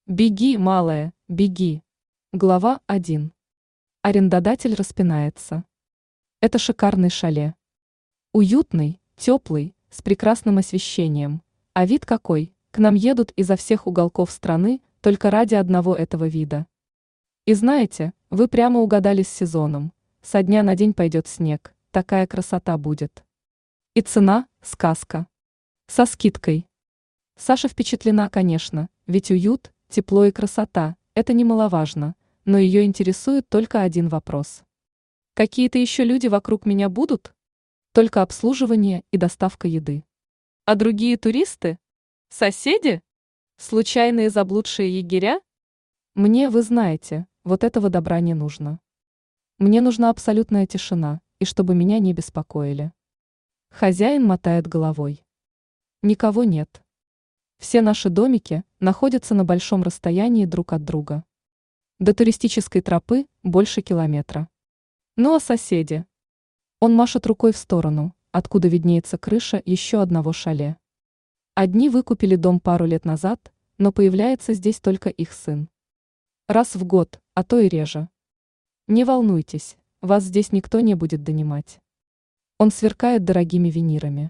Беги, малая, беги. Глава 1. Арендодатель распинается. Это шикарный шале. Уютный, теплый, с прекрасным освещением. А вид какой, к нам едут изо всех уголков страны только ради одного этого вида. И знаете, вы прямо угадали с сезоном. Со дня на день пойдет снег, такая красота будет. И цена – сказка. Со скидкой. Саша впечатлена, конечно, ведь уют, тепло и красота – это немаловажно, но ее интересует только один вопрос. Какие-то еще люди вокруг меня будут? Только обслуживание и доставка еды. А другие туристы? Соседи? Случайные заблудшие егеря? Мне, вы знаете, вот этого добра не нужно. Мне нужна абсолютная тишина, и чтобы меня не беспокоили. Хозяин мотает головой. Никого нет. Все наши домики находятся на большом расстоянии друг от друга. До туристической тропы больше километра. Ну а соседи? Он машет рукой в сторону, откуда виднеется крыша еще одного шале. Одни выкупили дом пару лет назад, но появляется здесь только их сын. Раз в год, а то и реже. Не волнуйтесь, вас здесь никто не будет донимать. Он сверкает дорогими винирами.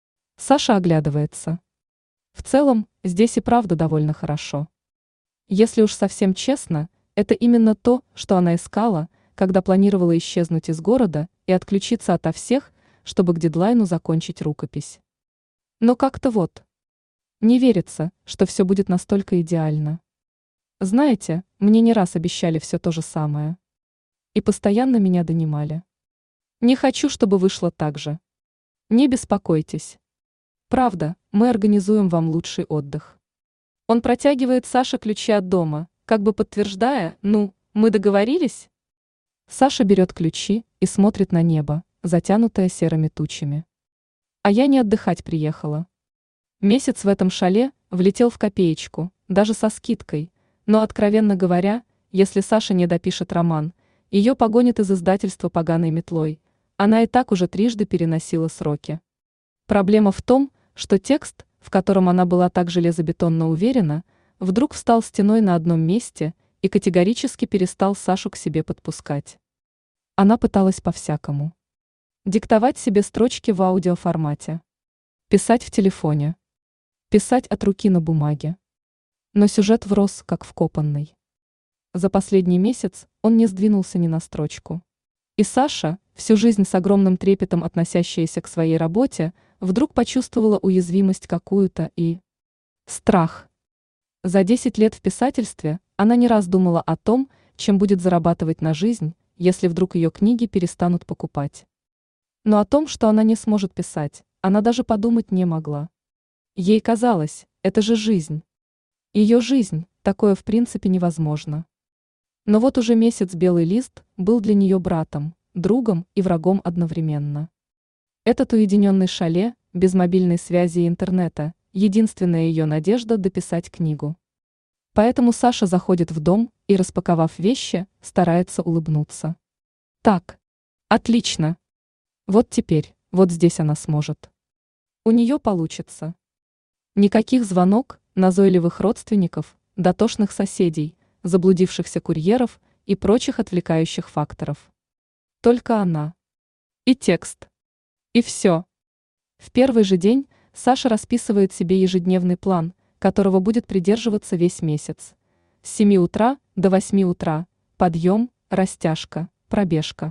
Саша оглядывается. В целом, здесь и правда довольно хорошо. Если уж совсем честно, это именно то, что она искала, когда планировала исчезнуть из города и отключиться ото всех, чтобы к дедлайну закончить рукопись. Но как-то вот. Не верится, что все будет настолько идеально. Знаете, мне не раз обещали все то же самое. И постоянно меня донимали. Не хочу, чтобы вышло так же. Не беспокойтесь. Правда, мы организуем вам лучший отдых. Он протягивает Саше ключи от дома, как бы подтверждая, ну, мы договорились? Саша берет ключи и смотрит на небо, затянутое серыми тучами. А я не отдыхать приехала. Месяц в этом шале влетел в копеечку, даже со скидкой, но, откровенно говоря, если Саша не допишет роман, ее погонят из издательства поганой метлой, она и так уже трижды переносила сроки. Проблема в том, что текст, в котором она была так железобетонно уверена, вдруг встал стеной на одном месте и категорически перестал Сашу к себе подпускать. Она пыталась по-всякому. Диктовать себе строчки в аудиоформате. Писать в телефоне. Писать от руки на бумаге. Но сюжет врос, как вкопанный. За последний месяц он не сдвинулся ни на строчку. И Саша, всю жизнь с огромным трепетом относящаяся к своей работе, вдруг почувствовала уязвимость какую-то и страх. За 10 лет в писательстве она не раз думала о том, чем будет зарабатывать на жизнь, если вдруг ее книги перестанут покупать. Но о том, что она не сможет писать, она даже подумать не могла. Ей казалось, это же жизнь. Ее жизнь, такое в принципе невозможно. Но вот уже месяц белый лист был для нее братом, другом и врагом одновременно. Этот уединенный шале, без мобильной связи и интернета, единственная ее надежда дописать книгу. Поэтому Саша заходит в дом и, распаковав вещи, старается улыбнуться. Так, отлично. Вот теперь, вот здесь она сможет. У нее получится. Никаких звонок, назойливых родственников, дотошных соседей, заблудившихся курьеров и прочих отвлекающих факторов. Только она. И текст. И все. В первый же день Саша расписывает себе ежедневный план, которого будет придерживаться весь месяц. С 7 утра до 8 утра подъем, растяжка, пробежка.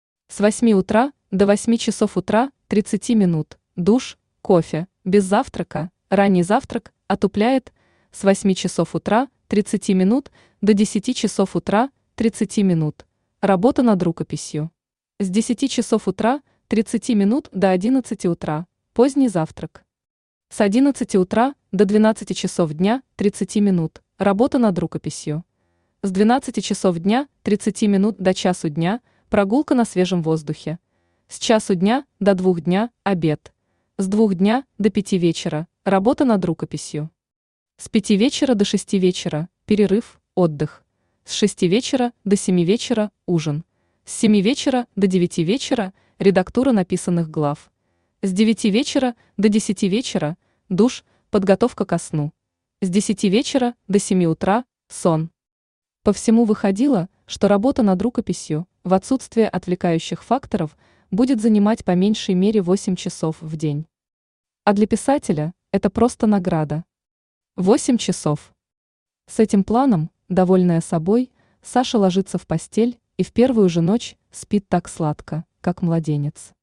С 8 утра до 8 часов утра 30 минут, душ, кофе, без завтрака, ранний завтрак отупляет, с 8 часов утра 30 минут до 10 часов утра 30 минут, работа над рукописью. С 10 часов утра 30 минут до 11 утра, поздний завтрак. С 11 утра до 12 часов дня 30 минут, работа над рукописью. С 12 часов дня 30 минут до часу дня, прогулка на свежем воздухе. С часу дня до 2 дня, обед. С 2 дня до 5 вечера, работа над рукописью. С 5 вечера до 6 вечера, перерыв, отдых. С 6 вечера до 7 вечера, ужин. С 7 вечера до 9 вечера, редактура написанных глав. С 9 вечера до 10 вечера, душ, подготовка ко сну. С 10 вечера до 7 утра – сон. По всему выходило, что работа над рукописью, в отсутствие отвлекающих факторов, будет занимать по меньшей мере 8 часов в день. А для писателя это просто награда. 8 часов. С этим планом, довольная собой, Саша ложится в постель и в первую же ночь спит так сладко, как младенец.